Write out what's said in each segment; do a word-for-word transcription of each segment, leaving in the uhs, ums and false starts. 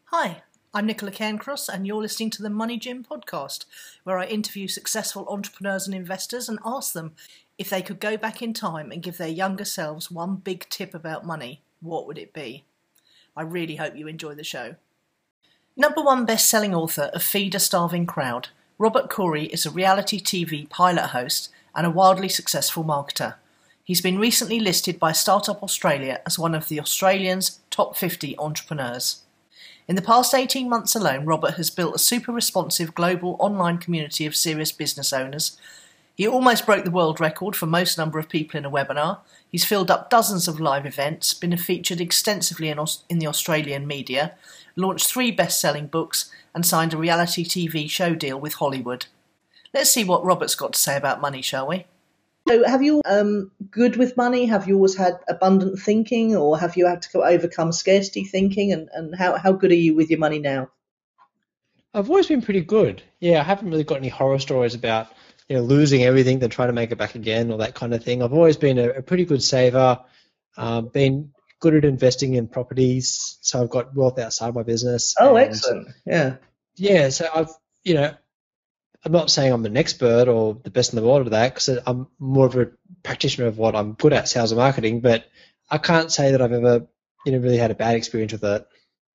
Hi, I'm Nicola Cairncross and you're listening to the Money Gym podcast, where I interview successful entrepreneurs and investors and ask them if they could go back in time and give their younger selves one big tip about money, what would it be? I really hope you enjoy the show. Number one best-selling author of Feed a Starving Crowd, Robert Coorey is a reality T V pilot host and a wildly successful marketer. He's been recently listed by Startup Australia as one of the Australians' top fifty entrepreneurs. In the past eighteen months alone, Robert has built a super responsive global online community of serious business owners. He almost broke the world record for most number of people in a webinar. He's filled up dozens of live events, been featured extensively in, Aus- in the Australian media, launched three best-selling books, and signed a reality T V show deal with Hollywood. Let's see what Robert's got to say about money, shall we? So have you um good with money? Have you always had abundant thinking, or have you had to overcome scarcity thinking? And, and how, how good are you with your money now? I've always been pretty good. Yeah, I haven't really got any horror stories about you know losing everything, then trying to make it back again, or that kind of thing. I've always been a, a pretty good saver, uh, been good at investing in properties, so I've got wealth outside my business. Oh, and, excellent. Yeah. Yeah, so I've, you know, I'm not saying I'm an expert or the best in the world at that, because I'm more of a practitioner of what I'm good at, sales and marketing, but I can't say that I've ever, you know, really had a bad experience with it.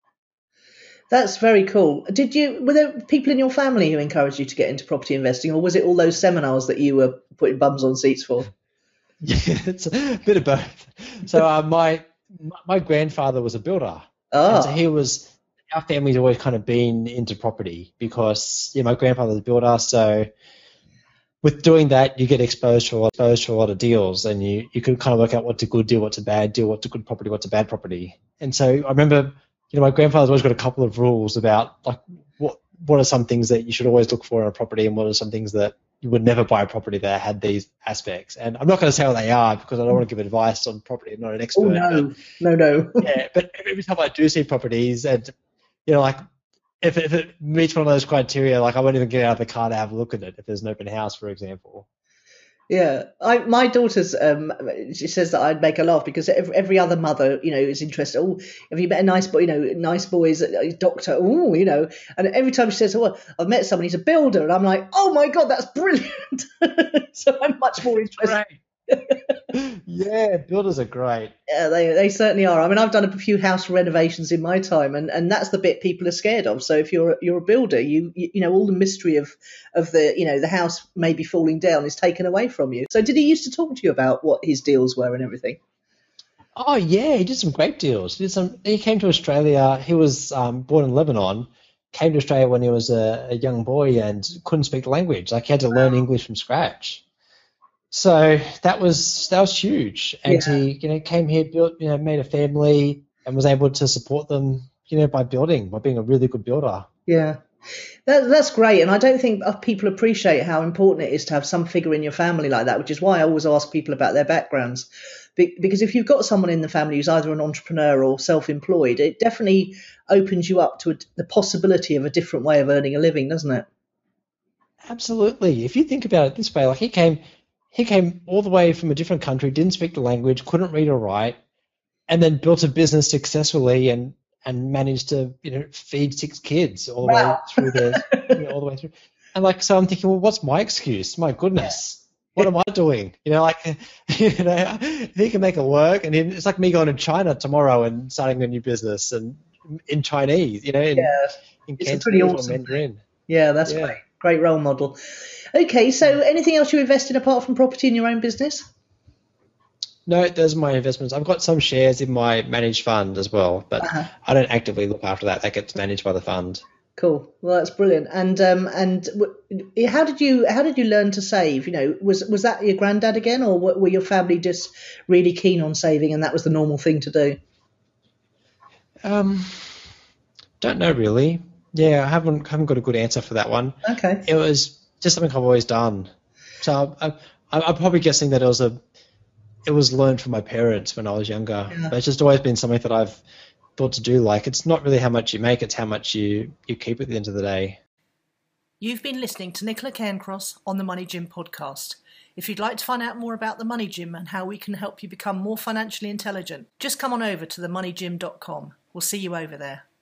That's very cool. Did you, were there people in your family who encouraged you to get into property investing, or was it all those seminars that you were putting bums on seats for? Yeah, it's a bit of both. So uh, my my grandfather was a builder, Oh. and so he was. Our family's always kind of been into property because yeah, my grandfather's a builder. So with doing that, you get exposed to a lot, exposed to a lot of deals, and you you can kind of work out what's a good deal, what's a bad deal, what's a good property, what's a bad property. And so I remember, you know, my grandfather's always got a couple of rules about like what what are some things that you should always look for in a property, and what are some things that you would never buy a property that had these aspects. And I'm not going to say what they are because I don't want to give advice on property. I'm not an expert. Oh, no, but, no, no. Yeah, but every time I do see properties, and you know, like if, if it meets one of those criteria, like I won't even get out of the car to have a look at it if there's an open house, for example. Yeah, I my daughter's um she says that I'd make her laugh because every, every other mother, you know, is interested. Oh, have you met a nice boy? You know, nice boys, a doctor. Oh, you know, and every time she says, "Oh, I've met someone, he's a builder," and I'm like, "Oh my God, that's brilliant!" So I'm much more interested. Yeah, builders are great. Yeah, they they certainly are. I mean, I've done a few house renovations in my time, and, and that's the bit people are scared of. So if you're you're a builder, you, you you know all the mystery of of the you know the house maybe falling down is taken away from you. So did he used to talk to you about what his deals were and everything? Oh yeah, he did some great deals. He did some. He came to Australia. He was um, born in Lebanon. Came to Australia when he was a, a young boy and couldn't speak the language. Like he had to learn English from scratch. So that was that was huge, and Yeah. he you know came here, built you know made a family, and was able to support them you know by building, by being a really good builder. Yeah. That, that's great, and I don't think people appreciate how important it is to have some figure in your family like that, which is why I always ask people about their backgrounds. Be- because if you've got someone in the family who's either an entrepreneur or self-employed, it definitely opens you up to a, the possibility of a different way of earning a living, doesn't it? Absolutely. If you think about it this way, like he came, he came all the way from a different country, didn't speak the language, couldn't read or write, and then built a business successfully and and managed to you know feed six kids all the Wow. way through their you know, all the way through. And like so, I'm thinking, well, what's my excuse? My goodness, what am I doing? You know, like you know, he can make it work, and it's like me going to China tomorrow and starting a new business and in Chinese, you know, in, Yeah, in it's a pretty Cantonese or awesome thing. Mandarin. Yeah, that's Yeah. great. Great role model. Okay, so anything else you invest in apart from property in your own business? No, those are my investments. I've got some shares in my managed fund as well, but Uh-huh. I don't actively look after that. That gets managed by the fund. Cool. Well, that's brilliant. And um, and w- how did you how did you learn to save? You know, was was that your granddad again, or w- were your family just really keen on saving, and that was the normal thing to do? Um, don't know really. Yeah, I haven't haven't got a good answer for that one. Okay. It was just something I've always done. So I, I, I'm probably guessing that it was a it was learned from my parents when I was younger. Yeah. But it's just always been something that I've thought to do. Like it's not really how much you make; it's how much you you keep at the end of the day. You've been listening to Nicola Cairncross on the Money Gym podcast. If you'd like to find out more about the Money Gym and how we can help you become more financially intelligent, just come on over to the money gym dot com. We'll see you over there.